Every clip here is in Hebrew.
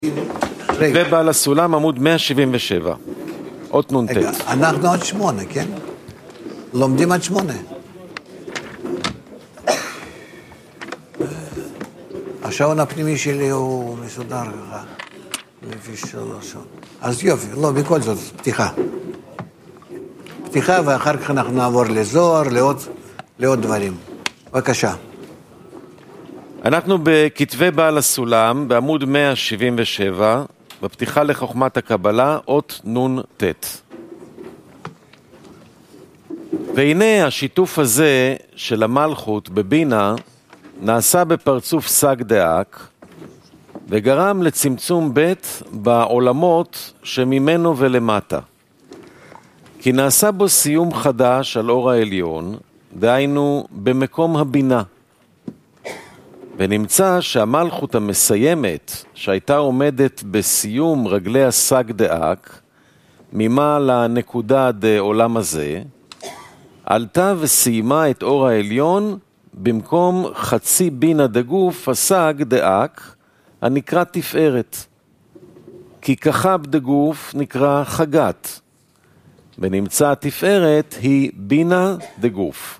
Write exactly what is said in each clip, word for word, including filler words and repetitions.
ובעל הסולם עמוד מאה שבעים ושבע, אות נ"ט. אנחנו עד שמונה, כן? לומדים עד שמונה. השעון הפנימי שלי הוא מסודר ככה, לפי שלוש. אז יופי, לא, בכל זאת, פתיחה. פתיחה, ואחר כך אנחנו נעבור לזוהר, לעוד, לעוד דברים. בבקשה. אנחנו בכתבי בעל הסולם, בעמוד מאה שבעים ושבע, בפתיחה לחוכמת הקבלה, אות נ"ט. והנה השיתוף הזה של המלכות בבינה נעשה בפרצוף סג דאק, וגרם לצמצום בית בעולמות שממנו ולמטה. כי נעשה בו סיום חדש על אור העליון, דהיינו במקום הבינה. ונמצא שהמלכות המסיימת, שהייתה עומדת בסיום רגלי הסג דאק, ממה לנקודה דעולם הזה, עלתה וסיימה את אור העליון במקום חצי בינה דגוף הסג דאק, הנקרא תפארת. כי כחב דגוף נקרא חגת, ונמצא התפארת היא בינה דגוף.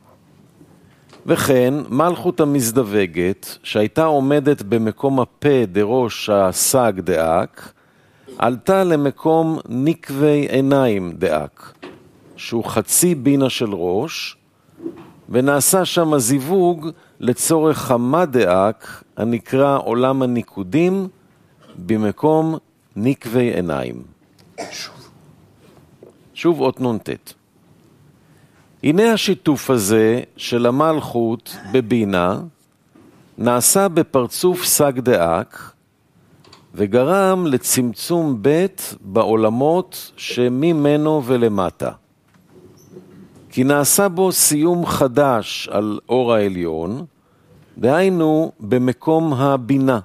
וכן מלכות המזדווגת, שהייתה עומדת במקום הפה דראש הסג דאק, עלתה למקום נקבי עיניים דאק, שהוא חצי בינה של ראש, ונעשה שם זיווג לצורך חמה דאק, הנקרא עולם הניקודים, במקום נקבי עיניים. שוב. שוב אות נ"ט. הנה השיתוף הזה של המלכות בבינה, נעשה בפרצוף סג דאק, וגרם לצמצום בית בעולמות שממנו ולמטה. כי נעשה בו סיום חדש על אור העליון, דהיינו במקום הבינה.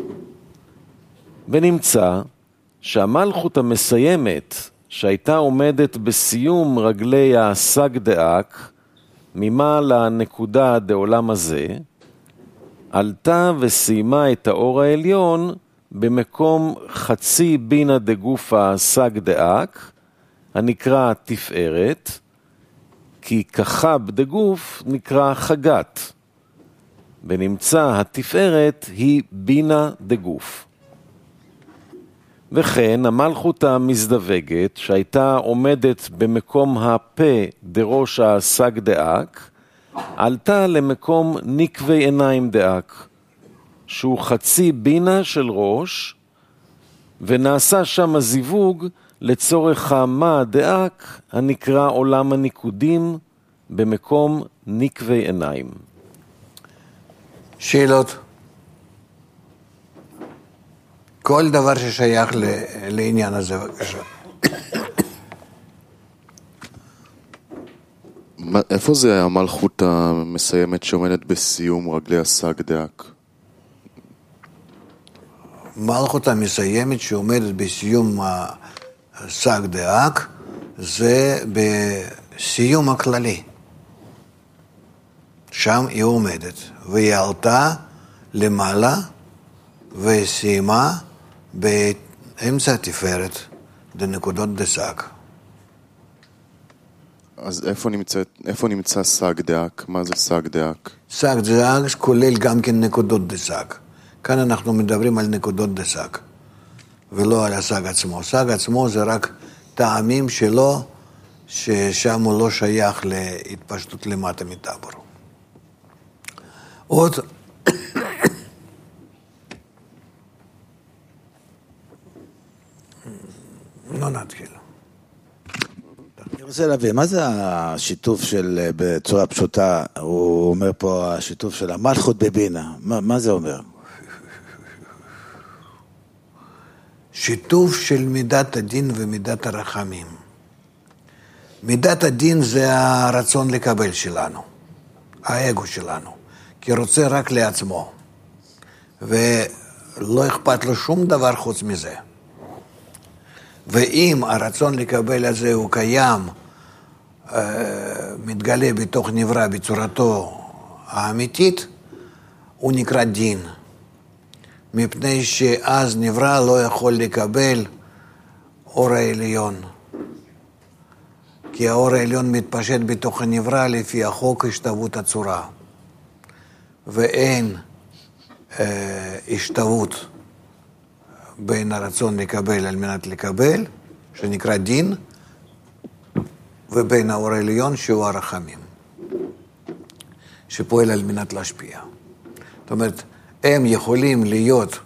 ונמצא שהמלכות המסיימת, שהייתה עומדת בסיום רגלי הסג דאק, ממה לנקודה דעולם הזה, עלתה וסיימה את האור העליון במקום חצי בינה דגופה סג דאק, הנקרא תפארת, כי כחב דגוף נקרא חגת, ונמצא התפארת היא בינה דגוף. וכן המלכות המזדווגת, שהייתה עומדת במקום הפה דראש הסג דאק, עלתה למקום נקבי עיניים דאק, שהוא חצי בינה של ראש, ונעשה שם זיווג לצורך המה דאק, הנקרא עולם הניקודים, במקום נקבי עיניים. שאלות? כל דבר ששייך לעניין הזה, בבקשה. איפה זה המלכות המסיימת שעומדת בסיום רגלי הסג דאק? מלכות המסיימת שעומדת בסיום הסג דאק, זה בסיום הכללי. שם היא עומדת, והיא עלתה למעלה וסיימה באמצע התפארת, בנקודות דסג. אז איפה נמצא, איפה נמצא סג דאק? מה זה סג דאק? סג דאק כולל גם כן נקודות דסג. כאן אנחנו מדברים על נקודות דסג, ולא על הסג עצמו. סג עצמו זה רק טעמים שלו, ששם הוא לא שייך להתפשטות למטה מטבור. עוד... לא נתחיל. אני רוצה להבין, מה זה השיתוף של, בצורה פשוטה, הוא אומר פה, השיתוף של המלכות בבינה, מה, מה זה אומר? שיתוף של מידת הדין ומידת הרחמים. מידת הדין זה הרצון לקבל שלנו, האגו שלנו, כי רוצה רק לעצמו, ולא אכפת לו שום דבר חוץ מזה. ואם הרצון לקבל הזה הוא קיים, מתגלה בתוך נברא בצורתו האמיתית, הוא נקרא דין. מפני שאז נברא לא יכול לקבל אור העליון. כי האור העליון מתפשט בתוך הנברא לפי החוק השתוות הצורה. ואין אה, השתוות בין הרצון לקבל על מנת לקבל, שנקרא דין, ובין האור העליון שהוא הרחמים, שפועל על מנת להשפיע. זאת אומרת, הם יכולים להיות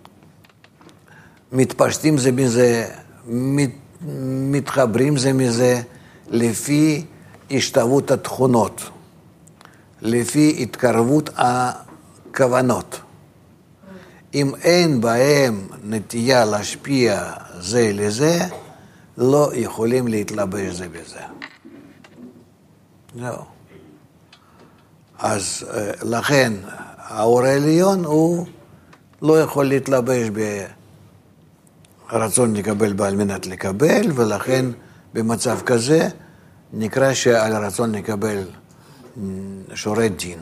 מתפשטים זה מזה, מת, מתחברים זה מזה, לפי השתוות התכונות, לפי התקרבות הכוונות. אם אין בהם נטייה להשפיע זה לזה, לא יכולים להתלבש זה בזה. לא. אז לכן האור העליון הוא לא יכול להתלבש ברצון לקבל בעל מנת לקבל, ולכן במצב כזה נקרא שעל הרצון לקבל שורת דין.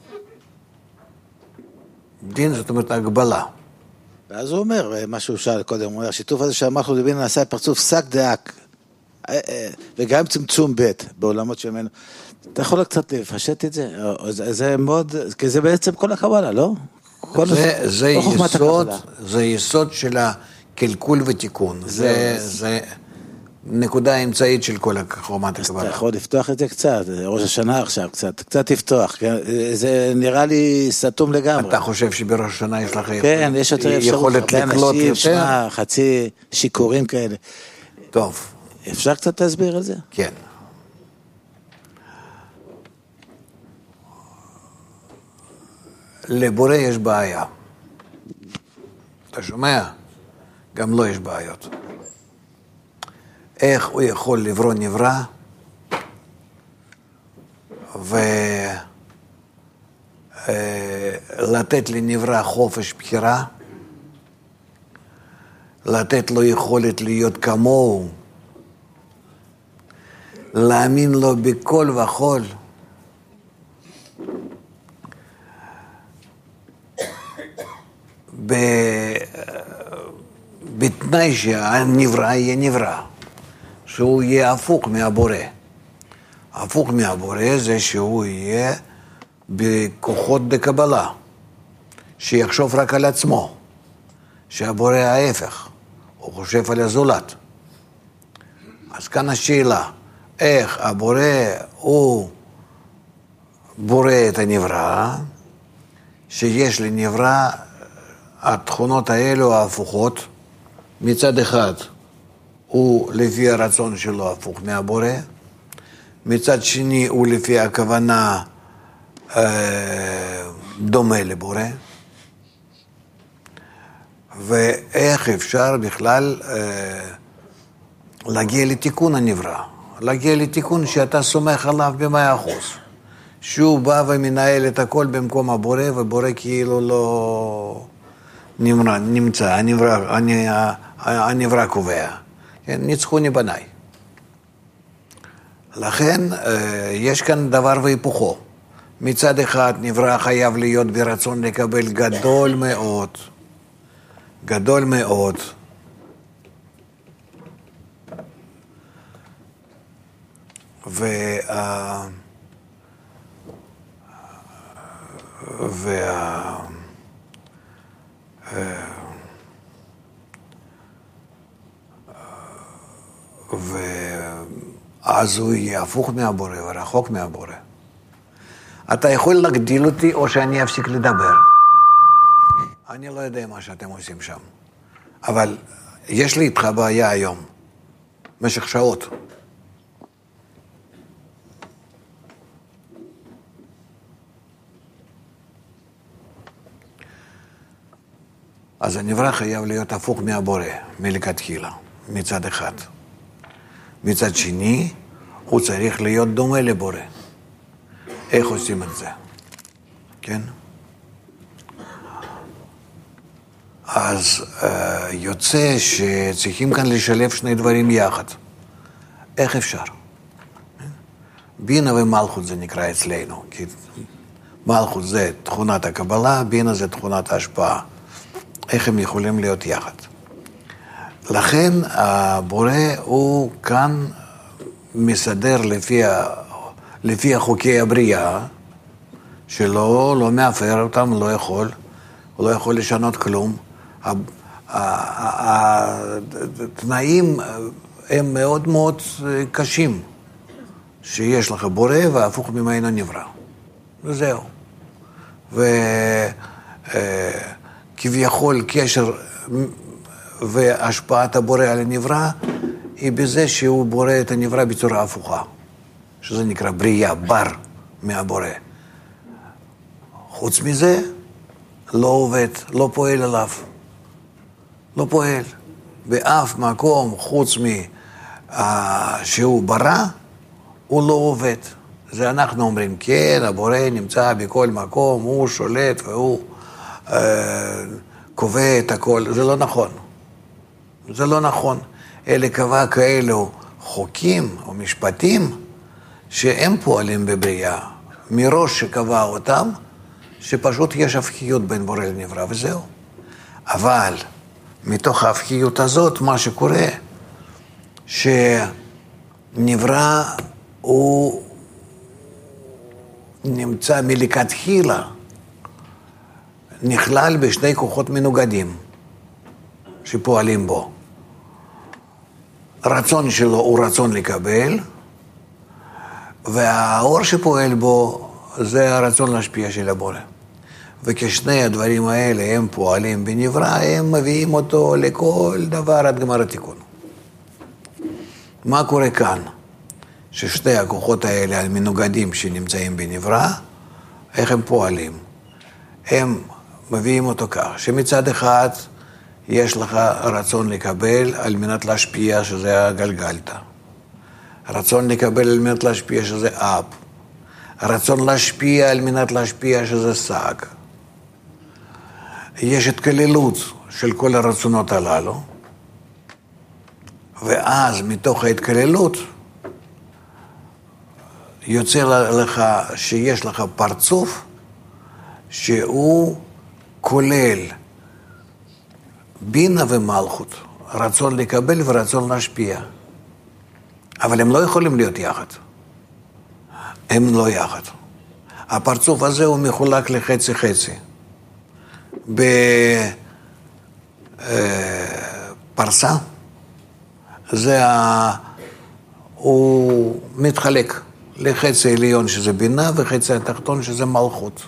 דין זאת אומרת הגבלה. ואז הוא אומר, מה שהוא שאל קודם, הוא אומר, השיתוף הזה שהמלכות בבינה נעשה פרצוף שק דאק, וגם צמצום ב' בעולמות שמנו. אתה יכול קצת לפשט את זה? זה מאוד, כי זה בעצם כל הקבלה, לא? זה, זה יסוד, זה יסוד של הקלקול ותיקון. זה, זה נקודה האמצעית של כל חוכמת הקבלה. אתה יכול לפתוח את זה קצת, ראש השנה עכשיו קצת, קצת לפתוח, זה נראה לי סתום לגמרי. אתה חושב שבראש השנה יש לך כן, יש יותר יכולת לקלוט יותר? שמה, חצי שיקורים כאלה. טוב. אפשר קצת להסביר על זה? כן. לבורא יש בעיה. אתה שומע? גם לא יש בעיות. איך הוא יכול לברוא נברא ולתת לנברא חופש בחירה, לתת לו יכולת להיות כמוהו, להאמין לו בכל וכל, בתנאי שהנברא יהיה נברא, שהוא יהיה הפוך מהבורא. הפוך מהבורא זה שהוא יהיה בכוחות דקבלה, שיחשוב רק על עצמו, שהבורא ההפך, הוא חושב על הזולת. אז כאן השאלה, איך הבורא הוא בורא את הנברא, שיש לנברא התכונות האלו ההפוכות, מצד אחד הוא לפי הרצון שלו הפוך מהבורא, מצד שני הוא לפי הכוונה אה, דומה לבורא, ואיך אפשר בכלל אה, להגיע לתיקון הנברא, להגיע לתיקון שאתה סומך עליו במאה אחוז, שהוא בא ומנהל את הכל במקום הבורא, ובורא כאילו לא נמרא, נמצא, הנברא, הנברא קובע. כן, ניצחוני בניי. לכן יש כאן דבר והיפוכו. מצד אחד נברא חייב להיות ברצון לקבל גדול מאוד, גדול מאוד, וה... וה... ואז הוא יהיה הפוך מהבורא ורחוק מהבורא. אתה יכול להגדיל אותי או שאני אפסיק לדבר. אני לא יודע מה שאתם עושים שם. אבל יש לי איתך בעיה היום, במשך שעות. אז הנברא חייב להיות הפוך מהבורא, מלכתחילה, מצד אחד. מצד שני, הוא צריך להיות דומה לבורא. איך עושים את זה? כן? אז אה, יוצא שצריכים כאן לשלב שני דברים יחד. איך אפשר? בינה ומלכות זה נקרא אצלנו, כי מלכות זה תכונת הקבלה, בינה זה תכונת ההשפעה. איך הם יכולים להיות יחד. לכן הבורא הוא כאן מסדר לפי, לפי חוקי הבריאה, שלא לא מאפר אותם, לא יכול, הוא לא יכול לשנות כלום. התנאים הם מאוד מאוד קשים, שיש לך בורא והפוך ממנו נברא. וזהו. וכביכול קשר והשפעת הבורא על הנברא היא בזה שהוא בורא את הנברא בצורה הפוכה, שזה נקרא בריאה, בר מהבורא. חוץ מזה, לא עובד, לא פועל עליו. לא פועל. באף מקום חוץ שהוא ברא, הוא לא עובד. זה אנחנו אומרים, כן, הבורא נמצא בכל מקום, הוא שולט והוא אה, קובע את הכל. זה לא נכון. זה לא נכון. אלה קבע כאלו חוקים או משפטים שהם פועלים בבריאה. מראש שקבע אותם, שפשוט יש הפכיות בין בורא לנברא, וזהו. אבל מתוך ההפכיות הזאת, מה שקורה, שנברא הוא נמצא מלכתחילה, נכלל בשני כוחות מנוגדים שפועלים בו. הרצון שלו הוא רצון לקבל, והאור שפועל בו זה הרצון להשפיע של הבורא. וכשני הדברים האלה הם פועלים בנברא, הם מביאים אותו לכל דבר עד גמר התיקון. מה קורה כאן? ששתי הכוחות האלה המנוגדים שנמצאים בנברא, איך הם פועלים? הם מביאים אותו כך, שמצד אחד יש לך רצון לקבל על מנת להשפיע, שזה הגלגלתא. רצון לקבל על מנת להשפיע, שזה אב. רצון להשפיע על מנת להשפיע, שזה סג. יש התכללות של כל הרצונות הללו, ואז מתוך ההתכללות יוצא לך שיש לך פרצוף שהוא כולל בינה ומלכות, רצון לקבל ורצון להשפיע. אבל הם לא יכולים להיות יחד. הם לא יחד. הפרצוף הזה הוא מחולק לחצי חצי. בפרסה זה ה... הוא מתחלק לחצי עליון שזה בינה וחצי התחתון שזה מלכות.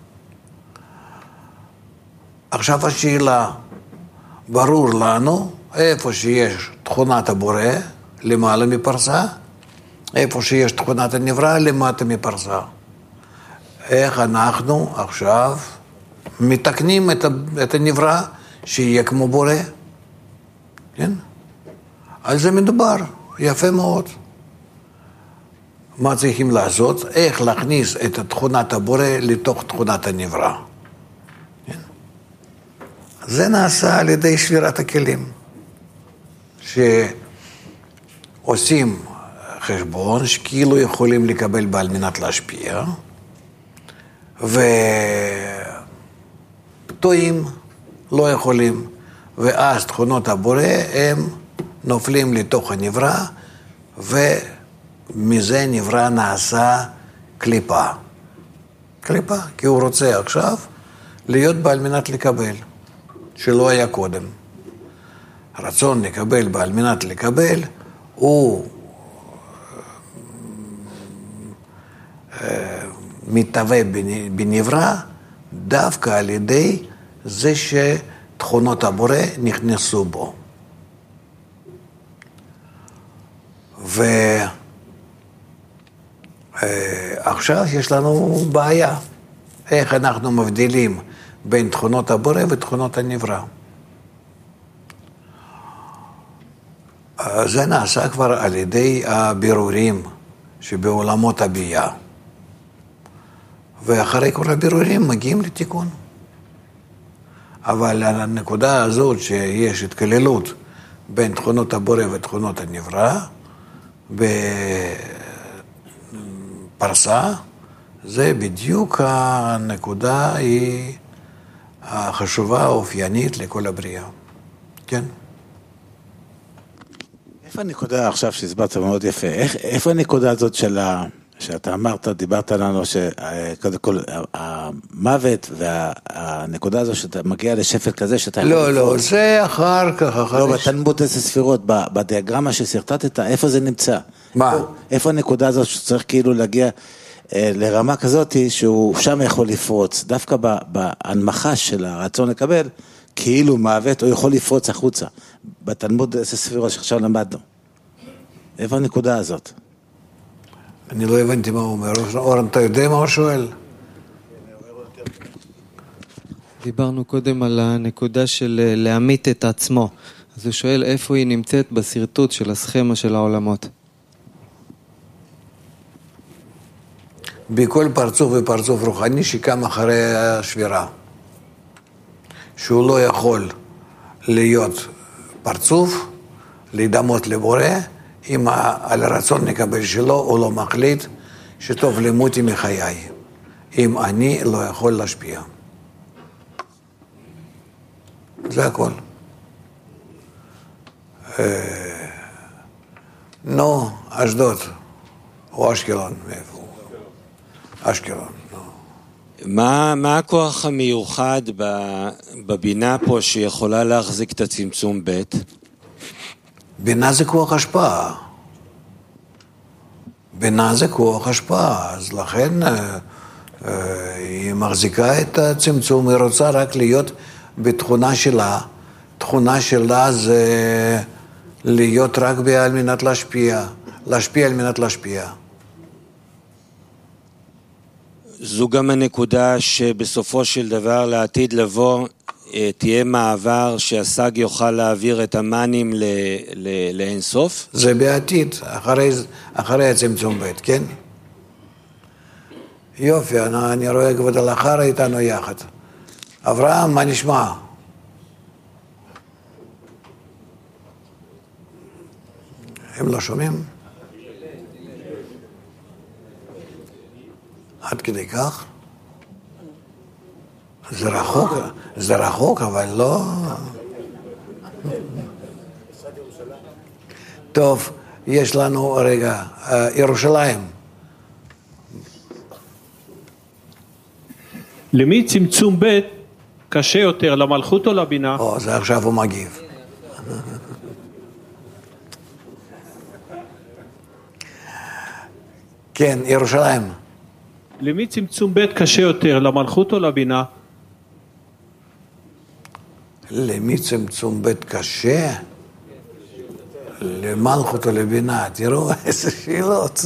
עכשיו השאלה, ברור לנו איפה שיש תכונת הבורא למעלה מפרסה, איפה שיש תכונת הנברא למטה מפרסה. איך אנחנו עכשיו מתקנים את, את הנברא שיהיה כמו בורא? כן? על זה מדובר, יפה מאוד. מה צריכים לעשות? איך להכניס את תכונת הבורא לתוך תכונת הנברא. כן? זה נעשה על ידי שבירת הכלים, שעושים חשבון שכאילו יכולים לקבל בעל מנת להשפיע, וטועים, לא יכולים, ואז תכונות הבורא הם נופלים לתוך הנברא, ומזה נברא נעשה קליפה. קליפה, כי הוא רוצה עכשיו להיות בעל מנת לקבל, שלא היה קודם. רצון לקבל בעל מנת לקבל, הוא מתהווה בנברא דווקא על ידי זה שתכונות הבורא נכנסו בו. ועכשיו יש לנו בעיה. איך אנחנו מבדילים בין תכונות הבורא ותכונות הנברא. זה נעשה כבר על ידי הבירורים שבעולמות הבייה. ואחרי כל הבירורים מגיעים לתיקון. אבל הנקודה הזאת שיש התכללות בין תכונות הבורא ותכונות הנברא, בפרסה, זה בדיוק הנקודה היא החשובה, האופיינית לכל הבריאה. כן? איפה הנקודה עכשיו שהסברת מאוד יפה? איך, איפה הנקודה הזאת של ה... שאתה אמרת, דיברת לנו שקודם כל המוות והנקודה הזו שאתה מגיע לשפל כזה שאתה... לא, לא, זה אחר כך, אחר לא, בתלמוד עשר ספירות, בדיאגרמה שסרטטת, איפה זה נמצא? מה? איפה הנקודה הזאת שצריך כאילו להגיע לרמה כזאת שהוא שם יכול לפרוץ, דווקא בהנמכה של הרצון לקבל, כאילו מוות, הוא יכול לפרוץ החוצה, בתלמוד עשר ספירות שעכשיו למדנו. איפה הנקודה הזאת? אני לא הבנתי מה הוא אומר. אורן, אתה יודע מה הוא שואל? דיברנו קודם על הנקודה של להמית את עצמו. אז הוא שואל איפה היא נמצאת בסרטוט של הסכמה של העולמות. בכל פרצוף ופרצוף רוחני שקם אחרי השבירה. שהוא לא יכול להיות פרצוף, להידמות לבורא, אם על הרצון נקבל שלו, הוא לא מחליט שטוב למותי מחיי. אם אני לא יכול להשפיע. זה הכל. נו, אשדוד, או אשקלון, מאיפה הוא? אשקלון, נו. מה, מה הכוח המיוחד בבינה פה שיכולה להחזיק את הצמצום ב'? בינה זה כוח השפעה. בינה זה כוח השפעה, אז לכן אה, אה, היא מחזיקה את הצמצום, היא רוצה רק להיות בתכונה שלה. תכונה שלה זה להיות רק על מנת להשפיע, להשפיע על מנת להשפיע. זו גם הנקודה שבסופו של דבר לעתיד לבוא תהיה מעבר שהסג יוכל להעביר את המנים ל, ל, לאינסוף? זה בעתיד, אחרי, אחרי הצמצום ב', כן? יופי, אני, אני רואה כבוד הלאחר איתנו יחד. אברהם, מה נשמע? הם לא שומעים? עד כדי כך? זה רחוק, זה רחוק, אבל לא... טוב, יש לנו, רגע, ירושלים. למי צמצום ב' קשה יותר, למלכות או לבינה? או, זה עכשיו הוא מגיב. כן, ירושלים. למי צמצום ב' קשה יותר, למלכות או לבינה? למי צמצום ב' קשה? למלכות או לבינה? תראו איזה שאלות.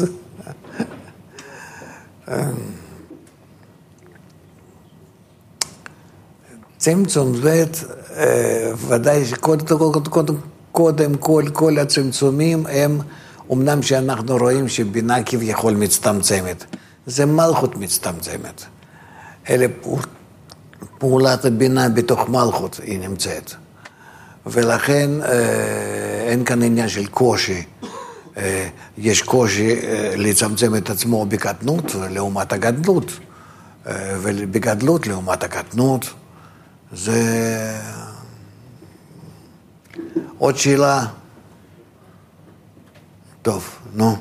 צמצום ב' ודאי שקודם כל כל הצמצומים הם אמנם שאנחנו רואים שבינה כביכול מצטמצמת. זה מלכות מצטמצמת. אלה פעולת הבינה בתוך מלכות היא נמצאת. ולכן אין כאן עניין של קושי. יש קושי לצמצם את עצמו בקטנות לעומת הגדלות. ובגדלות לעומת הקטנות. זה... עוד שאלה? טוב, נו.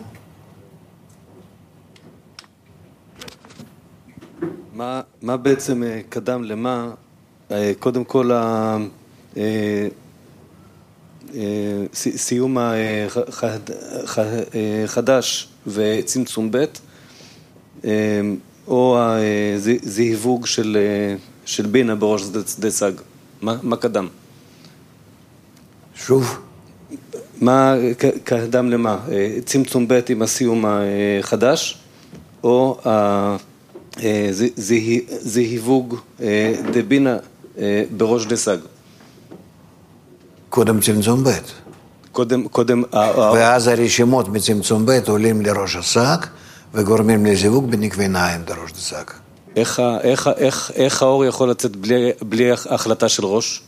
מה, מה בעצם קדם למה? קודם כל סיום החדש וצמצום ב' או הזיווג של, של בינה בראש שדה סג. מה, מה קדם? שוב? מה קדם למה? צמצום ב' עם הסיום החדש או זיווג דבינה בראש שדה סג? קודם צמצום ב'. קודם, קודם... ואז הרשימות מצמצום ב' עולים לראש הסג וגורמים לזיווג בנקבי נעים בראש הסג. איך, איך, איך, איך האור יכול לצאת בלי, בלי החלטה של ראש?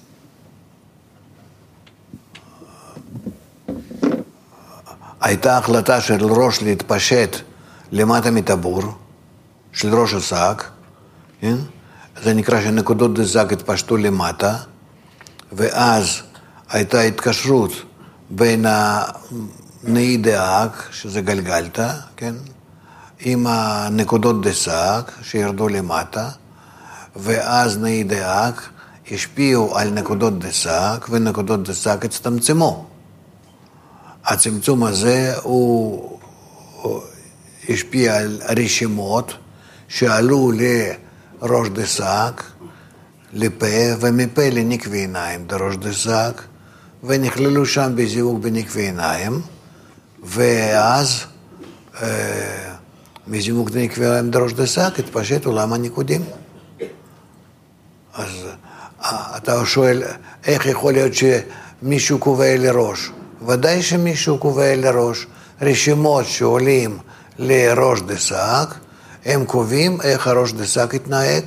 הייתה החלטה של ראש להתפשט למטה מטבור, של ראש הסג, כן? זה נקרא שנקודות דזק התפשטו למטה, ואז הייתה התקשרות בין הנאי דאק, שזה גלגלתא, כן? עם הנקודות דזק שירדו למטה, ואז נאי דאק השפיעו על נקודות דזק, ונקודות דזק הצטמצמו. הצמצום הזה הוא השפיע על רשימות שעלו לראש דזק, לפה, ומפה לנקבי עיניים דראש דזק, ונכללו שם בזיווג בנקבי עיניים, ואז אה, מזיווג בנקבי עיניים דראש דזק התפשט עולם הניקודים. אז אתה שואל, איך יכול להיות שמישהו קובע לראש? ודאי שמישהו קובע לראש. רשימות שעולים לראש דזק, הם קובעים איך הראש דזק יתנהג.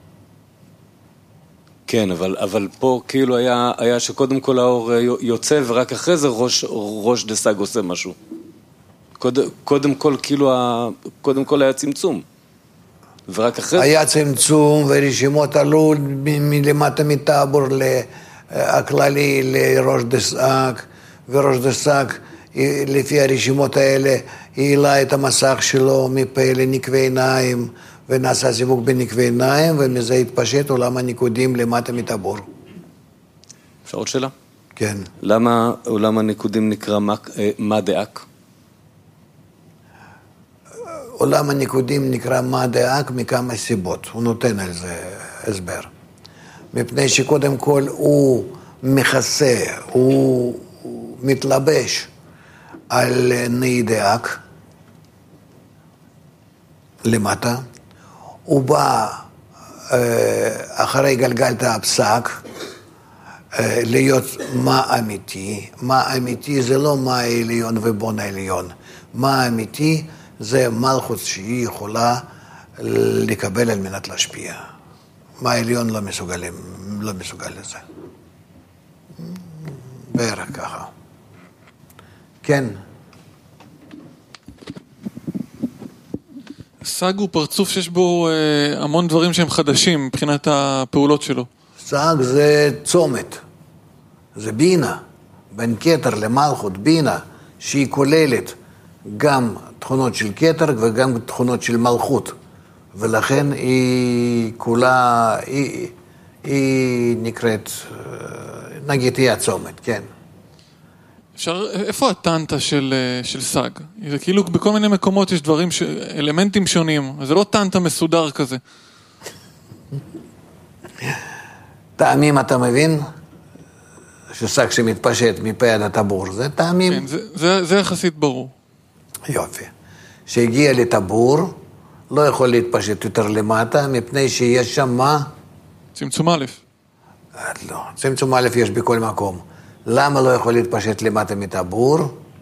כן, אבל, אבל פה כאילו היה, היה שקודם כל האור יוצא, ורק אחרי זה ראש, ראש דזק עושה משהו. קודם, קודם כל כאילו, קודם כל היה צמצום. ורק אחרי זה... היה צמצום ורשימות עלו מלמטה מטאבור הכללי לראש דזק, וראש דזק לפי הרשימות האלה העלה את המסך שלו מפה לנקבי עיניים, ונעשה זיווג בנקבי עיניים, ומזה התפשט עולם הניקודים למטה מטאבור. אפשר עוד שאלה? כן. למה עולם הניקודים נקרא מה דאק? עולם הניקודים נקרא מה דאק מכמה סיבות, הוא נותן על זה הסבר. מפני שקודם כל הוא מכסה, הוא מתלבש על נאי דאק למטה, הוא בא אחרי גלגלתא הפסק להיות מה אמיתי. מה אמיתי זה לא מה העליון ובון העליון. מה אמיתי זה מלכות שהיא יכולה לקבל על מנת להשפיע. מה העליון לא מסוגל, לא מסוגל לזה. בערך ככה. כן. סג הוא פרצוף שיש בו אה, המון דברים שהם חדשים מבחינת הפעולות שלו. סג זה צומת, זה בינה, בין כתר למלכות, בינה, שהיא כוללת גם תכונות של כתר וגם תכונות של מלכות, ולכן היא כולה, היא, היא נקראת, נגיד היא הצומת, כן. אפשר, איפה הטנטה של, של סג? זה כאילו בכל מיני מקומות יש דברים, ש, אלמנטים שונים, זה לא טנטה מסודר כזה. טעמים אתה מבין? שסג שמתפשט מפה עד הטבור, זה טעמים? כן, זה, זה, זה יחסית ברור. יופי. שהגיע לטבור, לא יכול להתפשט יותר למטה, מפני שיש שם מה? צמצום א'. לא, צמצום א' יש בכל מקום. למה לא יכול להתפשט למטה מטבור?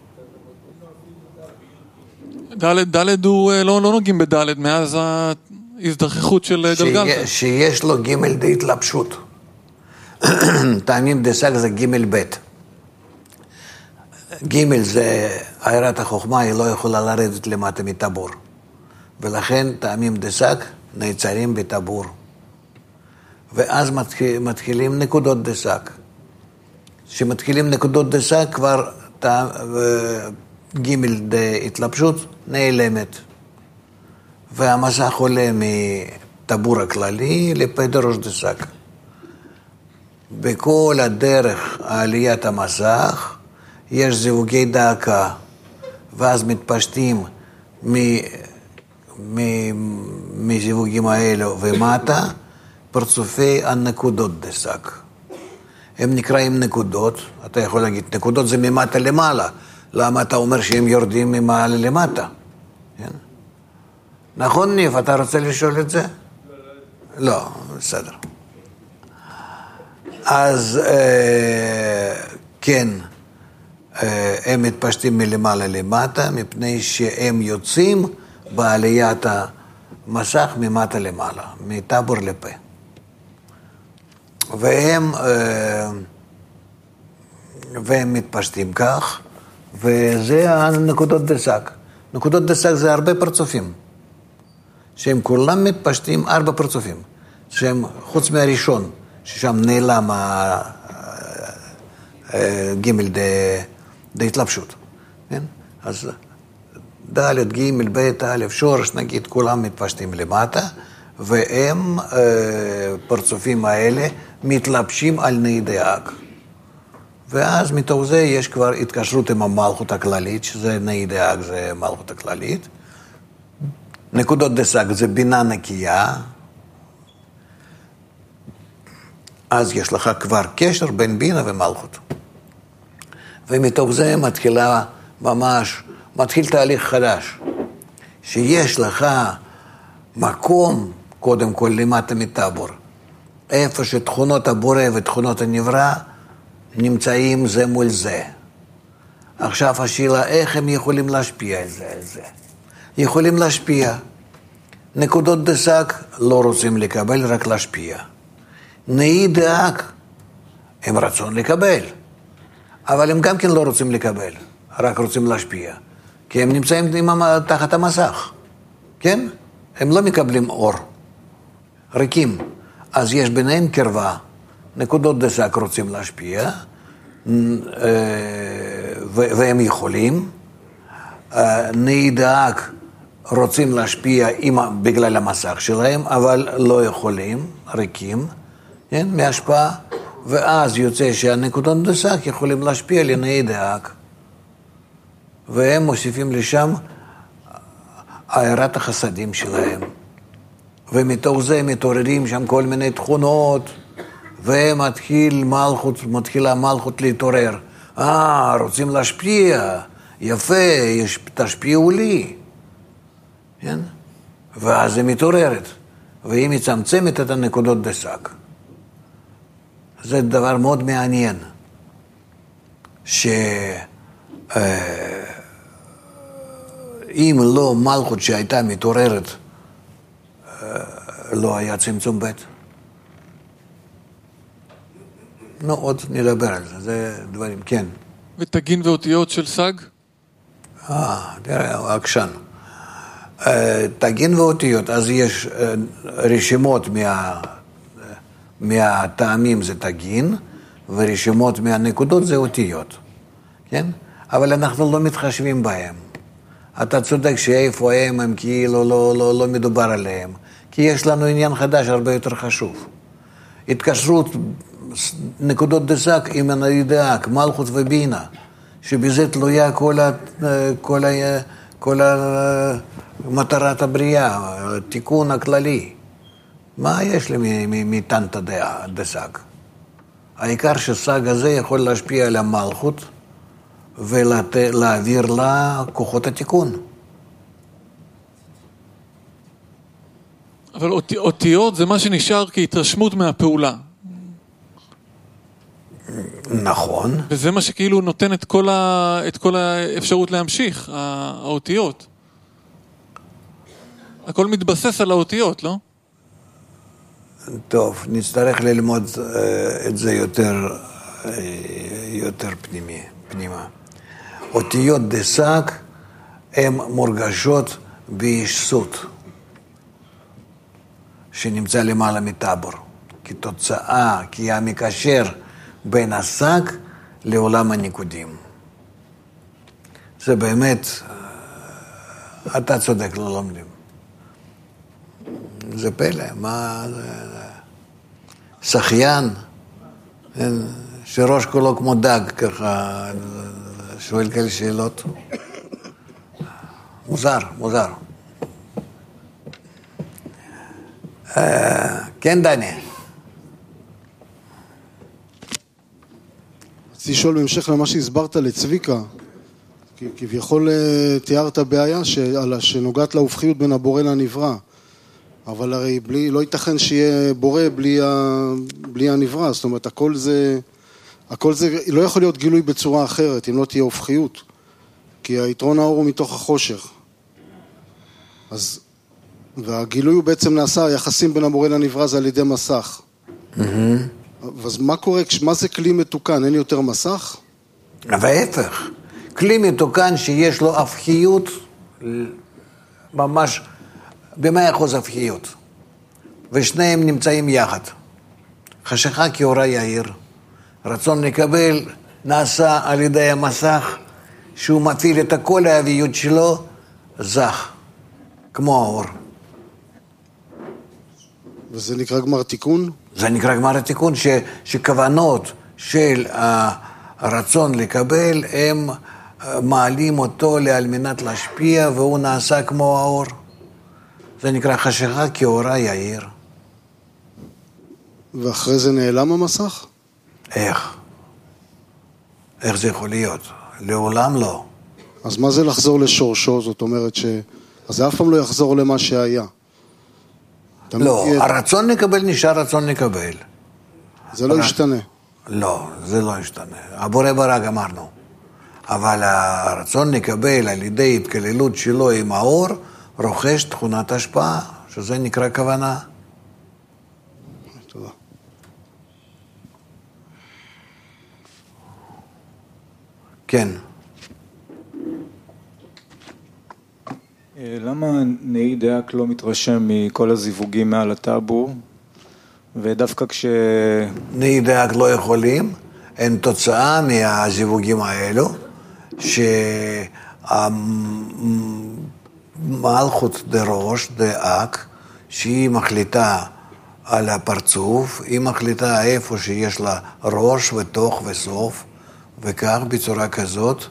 ד' ד' הוא לא, לא נוגעים בד' מאז ההזדרכות של גלגלתא. שיש לו ג' דהתלבשות. טעמים דסג זה ג' ב'. ג' זה עיירת החוכמה, היא לא יכולה לרדת למטה מטבור. ולכן טעמים דסג נעצרים בטבור. ואז מתחיל, מתחילים נקודות דסג. כשמתחילים נקודות דסג כבר ג' דהתלבשות נעלמת. והמסך עולה מטבור הכללי לפה דראש דסג. בכל הדרך העליית המסך יש זיווגי דאקה, ואז מתפשטים מזיווגים האלו ומטה פרצופי הנקודות דסג. הם נקראים נקודות, אתה יכול להגיד, נקודות זה ממטה למעלה, למה אתה אומר שהם יורדים ממעלה למטה? כן? נכון ניב, אתה רוצה לשאול את זה? לא, בסדר. אז כן, הם מתפשטים מלמעלה למטה, מפני שהם יוצאים בעליית המסך ממטה למעלה, מטבור לפה. והם, והם מתפשטים כך, וזה הנקודות דסג. נקודות דסג זה הרבה פרצופים, שהם כולם מתפשטים ארבע פרצופים. שהם חוץ מהראשון, ששם נעלם גימל דהתלבשות, כן? אז ד' גימל ב' א' שורש, נגיד, כולם מתפשטים למטה, והם, פרצופים האלה, מתלבשים על נאי דאג. ואז מתוך זה יש כבר התקשרות עם המלכות הכללית, שזה נאי דאג, זה מלכות הכללית. נקודות דסאג זה בינה נקייה. אז יש לך כבר קשר בין בינה ומלכות. ומתוך זה מתחילה ממש, מתחיל תהליך חדש. שיש לך מקום, קודם כל למטה מטבור, איפה שתכונות הבורא ותכונות הנברא נמצאים זה מול זה. עכשיו השאלה, איך הם יכולים להשפיע על זה, על זה? יכולים להשפיע. נקודות דסאג לא רוצים לקבל, רק להשפיע. נאי דאג, הם רצון לקבל, אבל הם גם כן לא רוצים לקבל, רק רוצים להשפיע, כי הם נמצאים תחת המסך, כן? הם לא מקבלים אור, ריקים, אז יש ביניהם קרבה, נקודות דסאג רוצים להשפיע, והם יכולים, נאי דאג רוצים להשפיע בגלל המסך שלהם, אבל לא יכולים, ריקים, כן? מהשפעה, ואז יוצא שהנקודות דסאג יכולים להשפיע לנאי דאג, והם מוסיפים לשם הערת החסדים שלהם, ומתוך זה מתעוררים שם כל מיני תכונות, ומתחיל מלכות, מתחילה מלכות להתעורר. אה, רוצים להשפיע, יפה, יש, תשפיעו לי. כן? ואז היא מתעוררת, והיא מצמצמת את הנקודות דסאג. זה דבר מאוד מעניין, שאם לא מלכות שהייתה מתעוררת, לא היה צמצום ב'. נו, עוד נדבר על זה, זה דברים, כן. ותגין ואותיות של סאג? אה, תראה, עקשן. תגין ואותיות, אז יש רשימות מה... מהטעמים זה תגין, ורשימות מהנקודות זה אותיות, כן? אבל אנחנו לא מתחשבים בהם. אתה צודק שאיפה הם, הם כאילו לא, לא, לא מדובר עליהם, כי יש לנו עניין חדש הרבה יותר חשוב. התקשרות נקודות דסאג עם נאי דאג, מלכות ובינה, שבזה תלויה כל, ה, כל, ה, כל מטרת הבריאה, התיקון הכללי. מה יש לי מטנטה דסאג? העיקר שסאג הזה יכול להשפיע על המלכות ולהעביר לה כוחות התיקון. אבל אותיות זה מה שנשאר כהתרשמות מהפעולה. נכון. וזה מה שכאילו נותן את כל, ה... את כל האפשרות להמשיך, האותיות. הכל מתבסס על האותיות, לא? טוב, נצטרך ללמוד את זה יותר, יותר פנימי, פנימה. אותיות דסאג הן מורגשות בישות שנמצא למעלה מטבור, כתוצאה, כי המקשר בין הסאג לעולם הניקודים. זה באמת, אתה צודק, לא לומדים. זה פלא, מה זה? שחיין, שראש כולו כמו דג, ככה, שואל כאלה שאלות. מוזר, מוזר. כן, דני. רציתי לשאול בהמשך למה שהסברת לצביקה, כביכול תיארת בעיה שנוגעת להופכיות בין הבורא לנברא. אבל הרי בלי, לא ייתכן שיהיה בורא בלי, ה, בלי הנברא, זאת אומרת, הכל זה, הכל זה, לא יכול להיות גילוי בצורה אחרת, אם לא תהיה הופכיות, כי היתרון האור הוא מתוך החושך. אז, והגילוי הוא בעצם נעשה, היחסים בין הבורא לנברא זה על ידי מסך. Mm-hmm. אז מה קורה, מה זה כלי מתוקן, אין יותר מסך? וההפך, כלי מתוקן שיש לו הפכיות ממש... במאה אחוז הפכיות. ושניהם נמצאים יחד. חשיכה כאורה יאיר. רצון לקבל נעשה על ידי המסך, שהוא מפעיל את כל האביות שלו, זך, כמו האור. וזה נקרא גמר תיקון? זה נקרא גמר התיקון, ש, שכוונות של הרצון לקבל, הם מעלים אותו על מנת להשפיע, והוא נעשה כמו האור. זה נקרא חשיכה כאורה יאיר. ואחרי זה נעלם המסך? איך? איך זה יכול להיות? לעולם לא. אז מה זה לחזור לשורשו? זאת אומרת ש... אז זה אף פעם לא יחזור למה שהיה. לא, יהיה... הרצון לקבל נשאר רצון לקבל. זה לא הר... ישתנה. לא, זה לא ישתנה. הבורא ברא גמרנו. אבל הרצון לקבל על ידי התקללות שלו עם האור, רוכש תכונת השפעה, שזה נקרא כוונה. תודה. כן. למה נאי דאק לא מתרשם מכל הזיווגים מעל הטאבו, ודווקא כש... נאי דאק לא יכולים, הם תוצאה מהזיווגים האלו, שהמלכות דראש, דאק, שהיא מחליטה על הפרצוף, היא מחליטה איפה שיש לה ראש ותוך וסוף, וכך בצורה כזאת,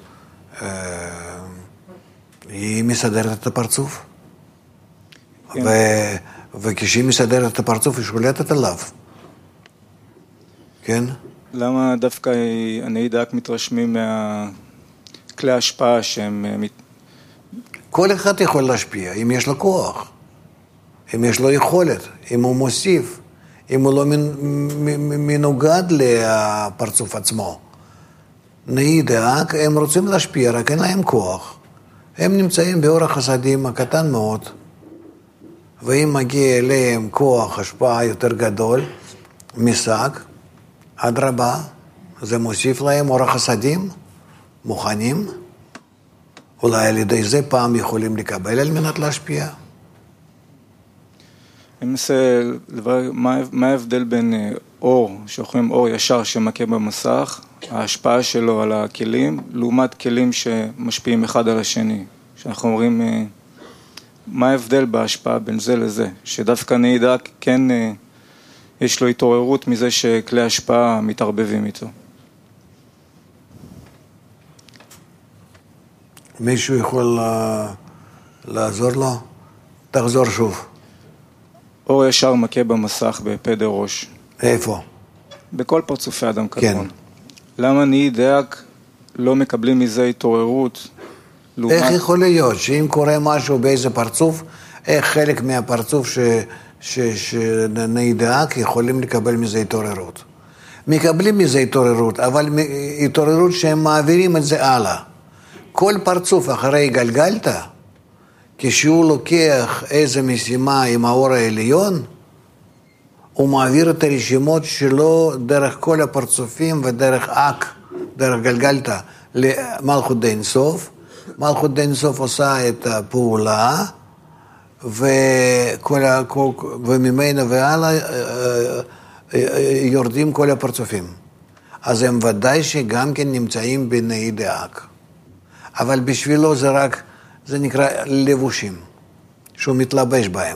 היא מסדרת את הפרצוף. כן. ו... וכשהיא מסדרת את הפרצוף, היא שולטת עליו. כן? למה דווקא הנאי דאק מתרשמים מהכלי ההשפעה שהם... כל אחד יכול להשפיע, אם יש לו כוח, אם יש לו יכולת, אם הוא מוסיף, אם הוא לא מנוגד לפרצוף עצמו. נאי דאק, הם רוצים להשפיע, רק אין להם כוח. הם נמצאים באור החסדים הקטן מאוד, ואם מגיע אליהם כוח השפעה יותר גדול, מסג, עד רבה, זה מוסיף להם אור החסדים, מוכנים, אולי על ידי זה פעם יכולים לקבל על מנת להשפיע. אני מנסה לברר, מה ההבדל בין אור, שאוכלים אור ישר שמכה במסך, ההשפעה שלו על הכלים, לעומת כלים שמשפיעים אחד על השני. שאנחנו אומרים, מה ההבדל בהשפעה בין זה לזה? שדווקא נאי דאק כן יש לו התעוררות מזה שכלי השפעה מתערבבים איתו. מישהו יכול לעזור לו? תחזור שוב. אור ישר מכה במסך בפדר ראש. איפה? בכל פרצופי אדם כן. קדמון. למה נאי דאק לא מקבלים מזה התעוררות? לעומת... איך יכול להיות שאם קורה משהו באיזה פרצוף, איך חלק מהפרצוף ש... ש... שנאי דאק יכולים לקבל מזה התעוררות? מקבלים מזה התעוררות, אבל התעוררות שהם מעבירים את זה הלאה. כל פרצוף אחרי גלגלת, כשהוא לוקח איזה משימה עם האור העליון, הוא מעביר את הרשימות שלו דרך כל הפרצופים ודרך אק, דרך גלגלתא, למלכות דין סוף. מלכות דין סוף עושה את הפעולה, וכל, וממנה והלאה יורדים כל הפרצופים. אז הם ודאי שגם כן נמצאים בנאי דאק. אבל בשבילו זה רק, זה נקרא לבושים, שהוא מתלבש בהם.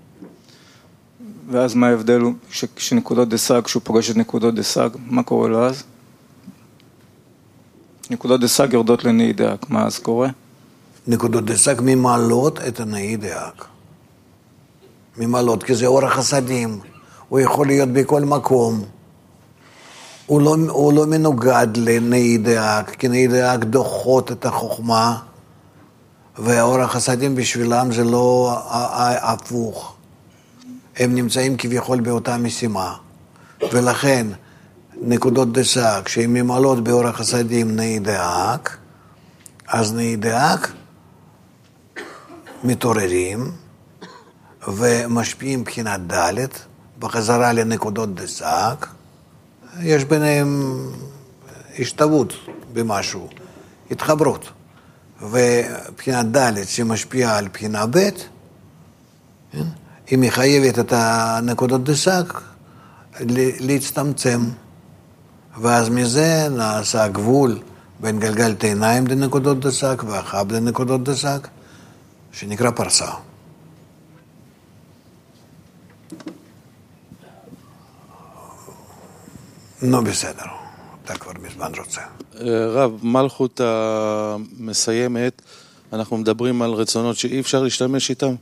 ואז מה ההבדל כשנקודות דסג, כשהוא פוגש את נקודות דסג, מה קורה לו אז? נקודות דסג יורדות לנאי דאק, מה אז קורה? נקודות דסג ממעלות את הנאי דאק. ממעלות, כי זה אור החסדים, הוא יכול להיות בכל מקום. הוא לא, הוא לא מנוגד לנאי דאק, כי נאי דאק דוחות את החוכמה, והאור החסדים בשבילם זה לא הפוך. הם נמצאים כביכול באותה משימה. ולכן, נקודות דסג, שהן ממעלות באור החסדים נאי דאק, אז נאי דאק מתעוררים ומשפיעים בחינת ד' בחזרה לנקודות דסג, יש ביניהם השתוות במשהו, התחברות. ובחינת ד' שמשפיעה על בחינה ב', היא מחייבת את הנקודות דסק להצטמצם. ואז מזה נעשה גבול בין גלגל עיניים לנקודות דסק והחב לנקודות דסק, שנקרא פרסה. נו בסדר, אתה כבר מזמן רוצה. רב, מלכות המסיימת, אנחנו מדברים על רצונות שאי אפשר להשתמש איתם?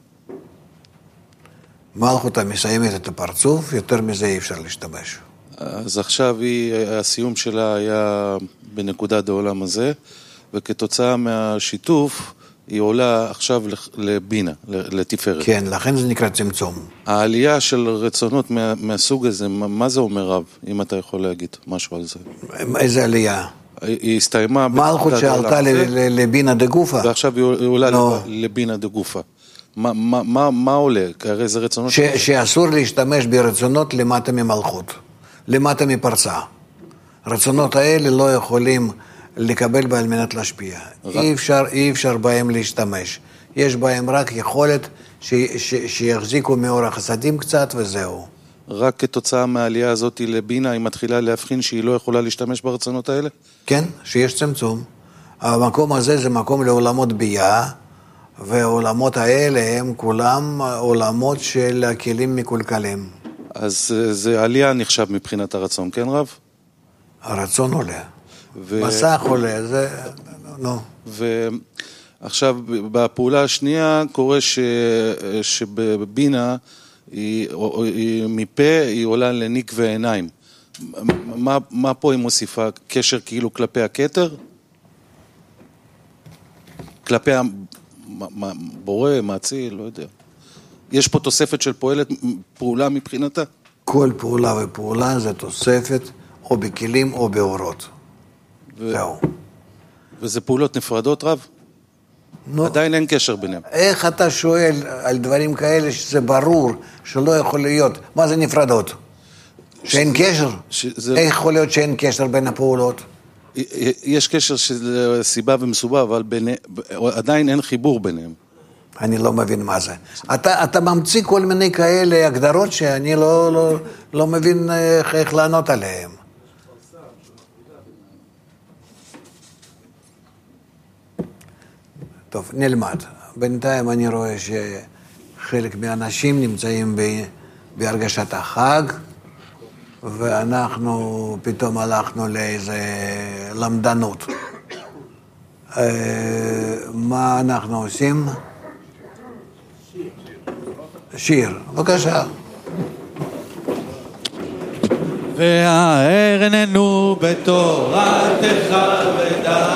מלכות המסיימת את הפרצוף, יותר מזה אי אפשר להשתמש. אז עכשיו היא, הסיום שלה היה בנקודת העולם הזה, וכתוצאה מהשיתוף היא עולה עכשיו לבינה, לתפארת. כן, לכן זה נקרא צמצום. העלייה של רצונות מה, מהסוג הזה, מה זה אומר רב, אם אתה יכול להגיד משהו על זה? איזה עלייה? היא הסתיימה... מלכות שעלתה לבינה דגופה. ועכשיו היא עולה לבינה דגופה. מה, מה, מה, מה עולה? הרי זה רצונות... ש, שאסור להשתמש ברצונות למטה ממלכות, למטה מפרצה. רצונות האלה לא יכולים לקבל בה על מנת להשפיע. אי אפשר, אי אפשר בהם להשתמש. יש בהם רק יכולת ש, ש, שיחזיקו מאור החסדים קצת וזהו. רק כתוצאה מהעלייה הזאת לבינה היא מתחילה להבחין שהיא לא יכולה להשתמש ברצונות האלה? כן, שיש צמצום. המקום הזה זה מקום לעולמות בייה, והעולמות האלה הם כולם עולמות של כלים מקולקלים. אז זה עלייה נחשב מבחינת הרצון, כן רב? הרצון עולה. ו... מסך עולה, זה... נו. ועכשיו, בפעולה השנייה קורה ש... שבבינה היא... היא... מפה היא עולה לניק ועיניים. מה... מה פה היא מוסיפה? קשר כאילו כלפי הכתר? כלפי הבורא, מעציל, לא יודע. יש פה תוספת של פועלת, פעולה מבחינתה? כל פעולה ופעולה זה תוספת או בכלים או באורות. ו... זהו. וזה פעולות נפרדות רב? נו. עדיין אין קשר ביניהם. איך אתה שואל על דברים כאלה שזה ברור, שלא יכול להיות? מה זה נפרדות? ש... שאין קשר? שזה... איך יכול להיות שאין קשר בין הפעולות? יש קשר של סיבה ומסובב, אבל ביני... עדיין אין חיבור ביניהם. אני לא מבין מה זה. אתה, אתה ממציא כל מיני כאלה הגדרות שאני לא, לא, לא מבין איך, איך לענות עליהם. טוב, נלמד. בינתיים אני רואה שחלק מהאנשים נמצאים ב, בהרגשת החג, ואנחנו פתאום הלכנו לאיזה למדנות. מה אנחנו עושים? שיר, בבקשה. והארננו בתורתך ודע